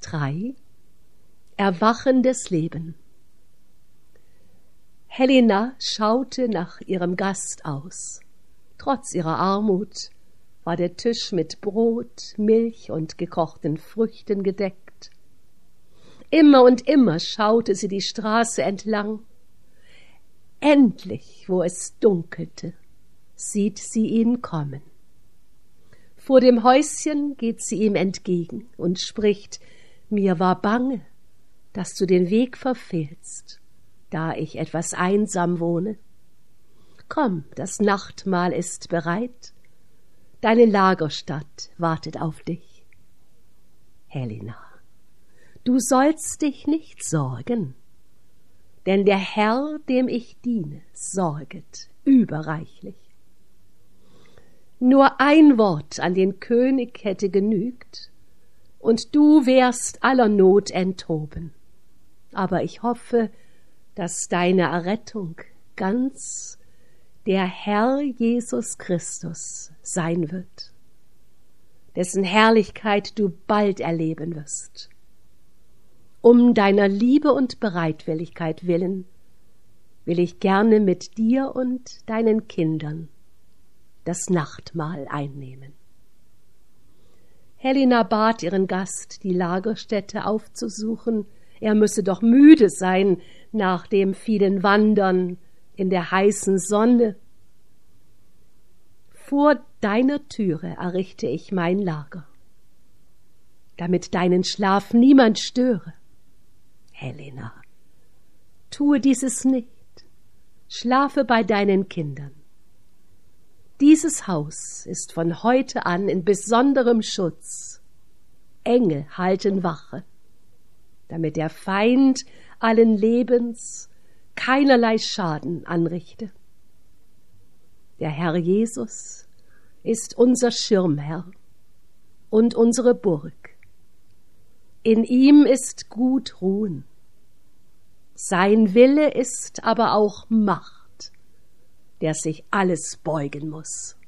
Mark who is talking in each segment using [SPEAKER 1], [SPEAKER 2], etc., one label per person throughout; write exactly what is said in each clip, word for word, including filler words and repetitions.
[SPEAKER 1] drei Erwachendes Leben. Helena schaute nach ihrem Gast aus. Trotz ihrer Armut war der Tisch mit Brot, Milch und gekochten Früchten gedeckt. Immer und immer schaute sie die Straße entlang. Endlich, wo es dunkelte, sieht sie ihn kommen. Vor dem Häuschen geht sie ihm entgegen und spricht: »Mir war bange, dass du den Weg verfehlst, da ich etwas einsam wohne. Komm, das Nachtmahl ist bereit, deine Lagerstatt wartet auf dich.« Helena, du sollst dich nicht sorgen, denn der Herr, dem ich diene, sorget überreichlich. Nur ein Wort an den König hätte genügt, und du wärst aller Not enthoben. Aber ich hoffe, dass deine Errettung ganz der Herr Jesus Christus sein wird, dessen Herrlichkeit du bald erleben wirst. Um deiner Liebe und Bereitwilligkeit willen will ich gerne mit dir und deinen Kindern das Nachtmahl einnehmen. Helena bat ihren Gast, die Lagerstätte aufzusuchen. Er müsse doch müde sein nach dem vielen Wandern in der heißen Sonne. Vor deiner Türe errichte ich mein Lager, damit deinen Schlaf niemand störe. Helena, tue dieses nicht. Schlafe bei deinen Kindern. Dieses Haus ist von heute an in besonderem Schutz. Engel halten Wache, damit der Feind allen Lebens keinerlei Schaden anrichte. Der Herr Jesus ist unser Schirmherr und unsere Burg. In ihm ist gut Ruhen. Sein Wille ist aber auch Macht, der sich alles beugen muss.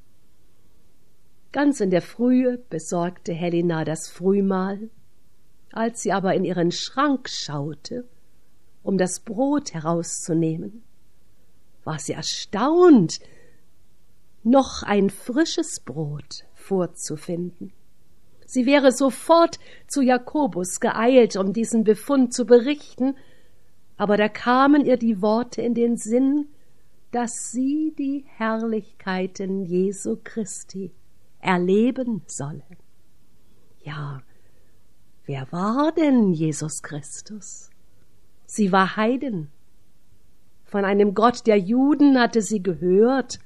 [SPEAKER 1] Ganz in der Frühe besorgte Helena das Frühmahl. Als sie aber in ihren Schrank schaute, um das Brot herauszunehmen, war sie erstaunt, noch ein frisches Brot vorzufinden. Sie wäre sofort zu Jakobus geeilt, um diesen Befund zu berichten, aber da kamen ihr die Worte in den Sinn, dass sie die Herrlichkeiten Jesu Christi erleben solle. Ja, wer war denn Jesus Christus? Sie war Heiden. Von einem Gott der Juden hatte sie gehört.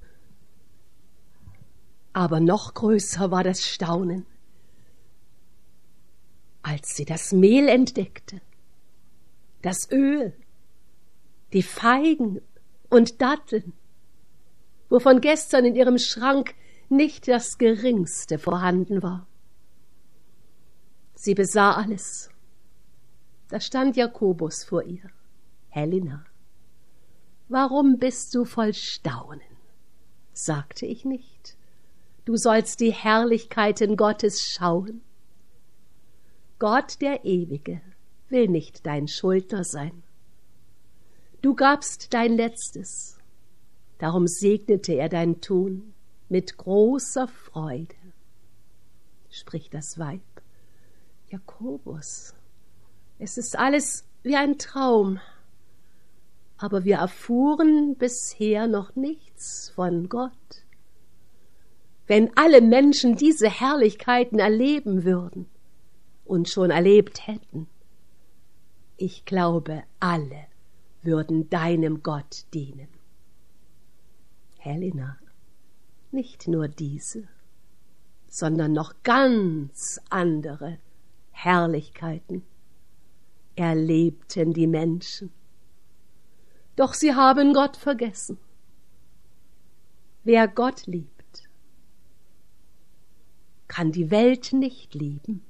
[SPEAKER 1] Aber noch größer war das Staunen, als sie das Mehl entdeckte, das Öl, die Feigen und Datteln, wovon gestern in ihrem Schrank nicht das Geringste vorhanden war. Sie besah alles. Da stand Jakobus vor ihr. »Helena, warum bist du voll Staunen? Sagte ich nicht, du sollst die Herrlichkeiten Gottes schauen? Gott, der Ewige, will nicht dein Schuldner sein. Du gabst dein Letztes, darum segnete er dein Tun mit großer Freude«, spricht das Weib. Jakobus, es ist alles wie ein Traum, aber wir erfuhren bisher noch nichts von Gott. Wenn alle Menschen diese Herrlichkeiten erleben würden und schon erlebt hätten, ich glaube, alle würden deinem Gott dienen. Helena, nicht nur diese, sondern noch ganz andere Herrlichkeiten erlebten die Menschen. Doch sie haben Gott vergessen. Wer Gott liebt, kann die Welt nicht lieben.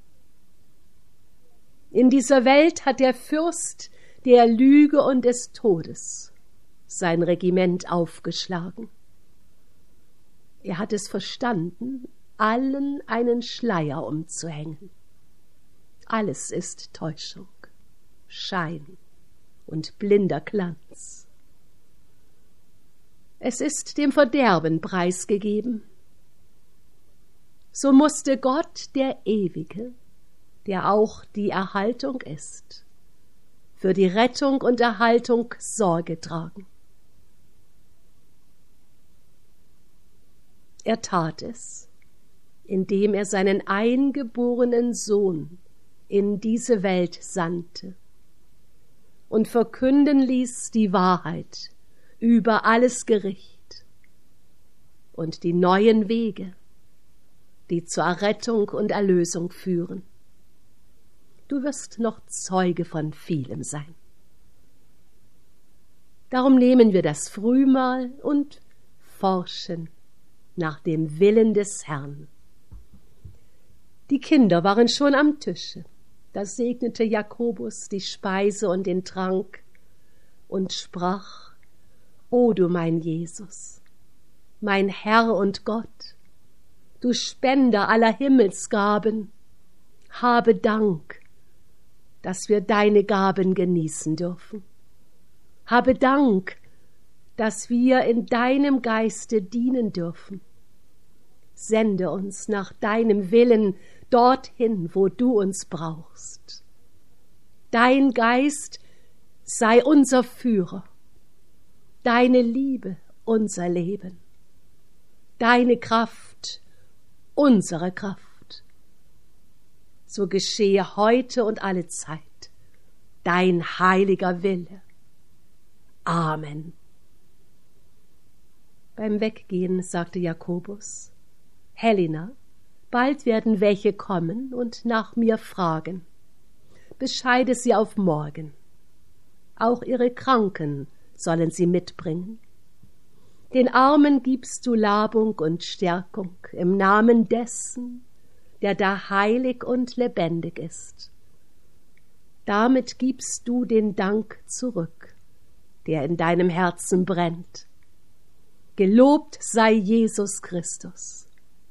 [SPEAKER 1] In dieser Welt hat der Fürst der Lüge und des Todes sein Regiment aufgeschlagen. Er hat es verstanden, allen einen Schleier umzuhängen. alles ist Täuschung, Schein und blinder Glanz. Es ist dem Verderben preisgegeben. So musste Gott, der Ewige, der auch die Erhaltung ist, für die Rettung und Erhaltung Sorge tragen. Er tat es, indem er seinen eingeborenen Sohn in diese Welt sandte und verkünden ließ die Wahrheit über alles Gericht und die neuen Wege, die zur Errettung und Erlösung führen. Du wirst noch Zeuge von vielem sein. Darum nehmen wir das Frühmahl und forschen nach dem Willen des Herrn. Die Kinder waren schon am Tische. Da segnete Jakobus die Speise und den Trank und sprach: O du mein Jesus, mein Herr und Gott, du Spender aller Himmelsgaben, habe Dank, dass wir deine Gaben genießen dürfen. Habe Dank, dass wir in deinem Geiste dienen dürfen. Sende uns nach deinem Willen dorthin, wo du uns brauchst. Dein Geist sei unser Führer, deine Liebe unser Leben, deine Kraft unsere Kraft. So geschehe heute und alle Zeit dein heiliger Wille. Amen. Beim Weggehen sagte Jakobus: Helena, bald werden welche kommen und nach mir fragen. Bescheide sie auf morgen. Auch ihre Kranken sollen sie mitbringen. Den Armen gibst du Labung und Stärkung im Namen dessen, der da heilig und lebendig ist. Damit gibst du den Dank zurück, der in deinem Herzen brennt. Gelobt sei Jesus Christus.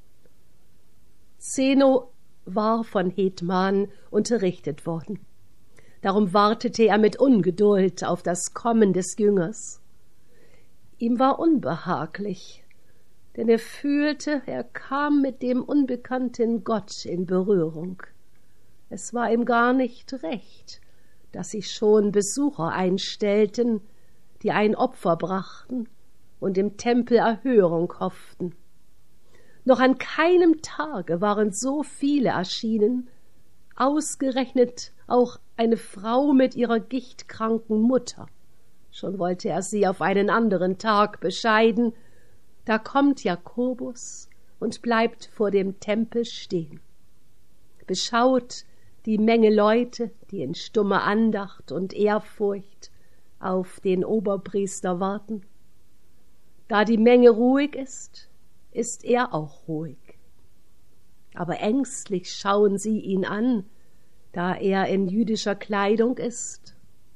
[SPEAKER 1] Zeno war von Hetman unterrichtet worden. Darum wartete er mit Ungeduld auf das Kommen des Jüngers. Ihm war unbehaglich, denn er fühlte, er kam mit dem unbekannten Gott in Berührung. Es war ihm gar nicht recht, dass sich schon Besucher einstellten, die ein Opfer brachten und im Tempel Erhörung hofften. Noch an keinem Tage waren so viele erschienen, ausgerechnet auch eine Frau mit ihrer gichtkranken Mutter. Schon wollte er sie auf einen anderen Tag bescheiden, da kommt Jakobus und bleibt vor dem Tempel stehen. Beschaut die Menge Leute, die in stummer Andacht und Ehrfurcht auf den Oberpriester warten. Da die Menge ruhig ist, ist er auch ruhig. Aber ängstlich schauen sie ihn an, da er in jüdischer Kleidung ist.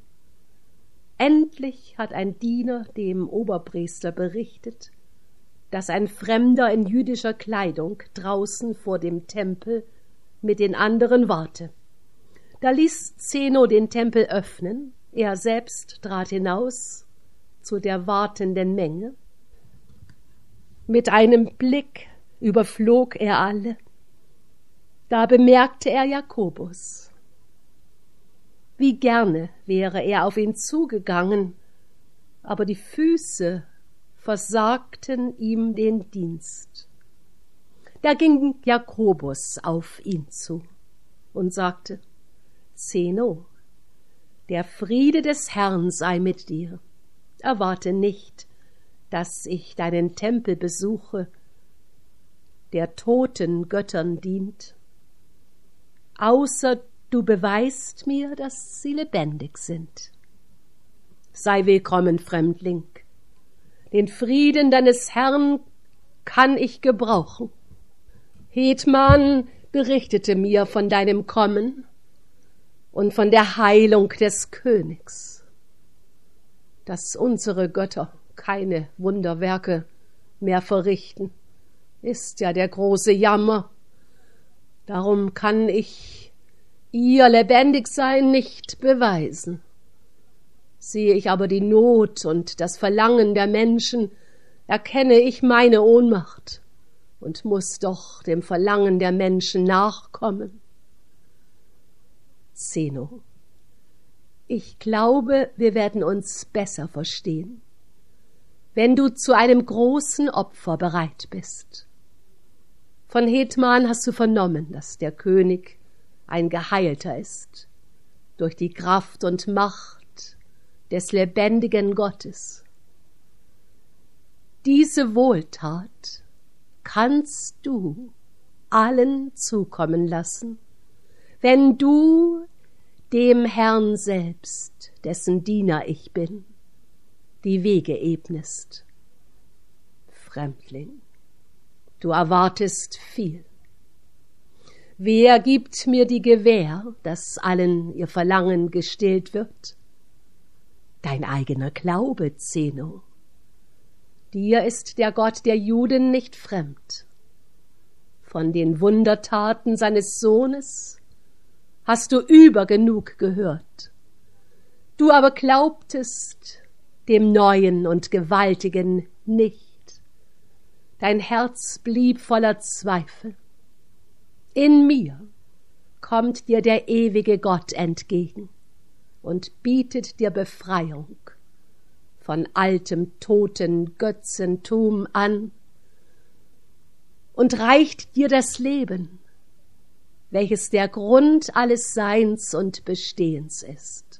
[SPEAKER 1] Endlich hat ein Diener dem Oberpriester berichtet, dass ein Fremder in jüdischer Kleidung draußen vor dem Tempel mit den anderen warte. Da ließ Zeno den Tempel öffnen, er selbst trat hinaus zu der wartenden Menge. Mit einem Blick überflog er alle. Da bemerkte er Jakobus. Wie gerne wäre er auf ihn zugegangen, aber die Füße versagten ihm den Dienst. Da ging Jakobus auf ihn zu und sagte: Zeno, der Friede des Herrn sei mit dir. Erwarte nicht, dass ich deinen Tempel besuche, der toten Göttern dient, außer du beweist mir, dass sie lebendig sind. Sei willkommen, Fremdling. Den Frieden deines Herrn kann ich gebrauchen. Hetman berichtete mir von deinem Kommen und von der Heilung des Königs. Dass unsere Götter keine Wunderwerke mehr verrichten, ist ja der große Jammer. Darum kann ich ihr Lebendigsein nicht beweisen. Sehe ich aber die Not und das Verlangen der Menschen, erkenne ich meine Ohnmacht und muß doch dem Verlangen der Menschen nachkommen. Zeno: Ich glaube, wir werden uns besser verstehen, wenn du zu einem großen Opfer bereit bist. Von Hetman hast du vernommen, dass der König ein Geheilter ist, durch die Kraft und Macht des lebendigen Gottes. Diese Wohltat kannst du allen zukommen lassen, wenn du dem Herrn selbst, dessen Diener ich bin, die Wege ebnest. Fremdling, du erwartest viel. Wer gibt mir die Gewähr, dass allen ihr Verlangen gestillt wird? Dein eigener Glaube, Zeno. Dir ist der Gott der Juden nicht fremd. Von den Wundertaten seines Sohnes hast du übergenug gehört. Du aber glaubtest dem Neuen und Gewaltigen nicht. Dein Herz blieb voller Zweifel. In mir kommt dir der ewige Gott entgegen und bietet dir Befreiung von altem toten Götzentum an und reicht dir das Leben, welches der Grund alles Seins und Bestehens ist.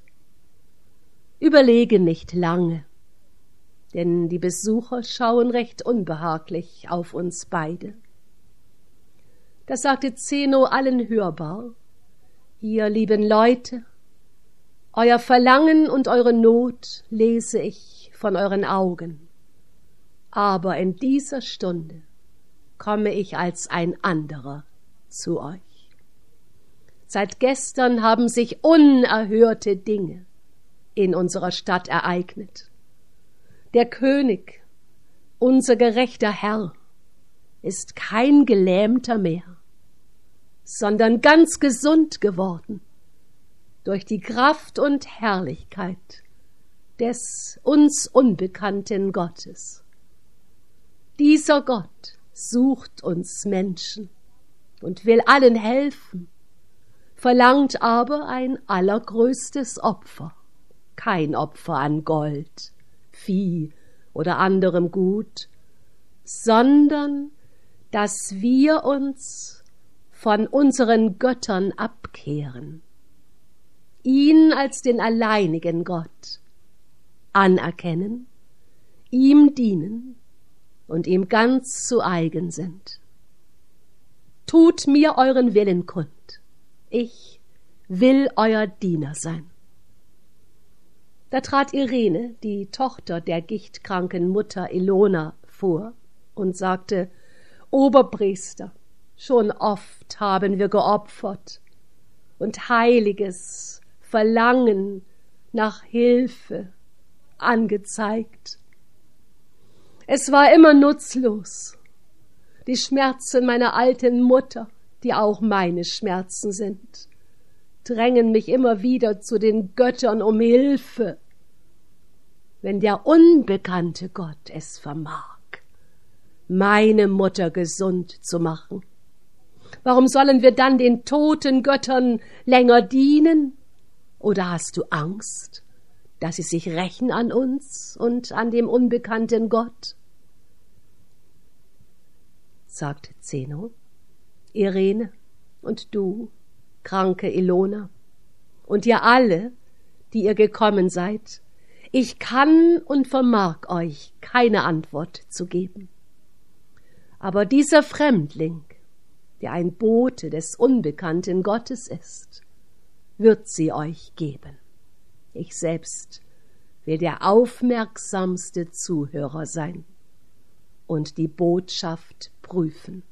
[SPEAKER 1] Überlege nicht lange, denn die Besucher schauen recht unbehaglich auf uns beide. Da sagte Zeno allen hörbar: Ihr lieben Leute, euer Verlangen und eure Not lese ich von euren Augen, aber in dieser Stunde komme ich als ein anderer zu euch. Seit gestern haben sich unerhörte Dinge in unserer Stadt ereignet. Der König, unser gerechter Herr, ist kein Gelähmter mehr, sondern ganz gesund geworden durch die Kraft und Herrlichkeit des uns unbekannten Gottes. Dieser Gott sucht uns Menschen und will allen helfen, verlangt aber ein allergrößtes Opfer, kein Opfer an Gold, Vieh oder anderem Gut, sondern dass wir uns von unseren Göttern abkehren, ihn als den alleinigen Gott anerkennen, ihm dienen und ihm ganz zu eigen sind. Tut mir euren Willen kund, ich will euer Diener sein. Da trat Irene, die Tochter der gichtkranken Mutter Ilona, vor und sagte: Oberpriester, schon oft haben wir geopfert und heiliges Verlangen nach Hilfe angezeigt. Es war immer nutzlos. Die Schmerzen meiner alten Mutter, die auch meine Schmerzen sind, drängen mich immer wieder zu den Göttern um Hilfe, wenn der unbekannte Gott es vermag, meine Mutter gesund zu machen. Warum sollen wir dann den toten Göttern länger dienen? Oder hast du Angst, dass sie sich rächen an uns und an dem unbekannten Gott? Sagte Zeno: Irene und du, kranke Ilona, und ihr alle, die ihr gekommen seid, ich kann und vermag euch keine Antwort zu geben. Aber dieser Fremdling, der ein Bote des unbekannten Gottes ist, wird sie euch geben. Ich selbst will der aufmerksamste Zuhörer sein und die Botschaft prüfen.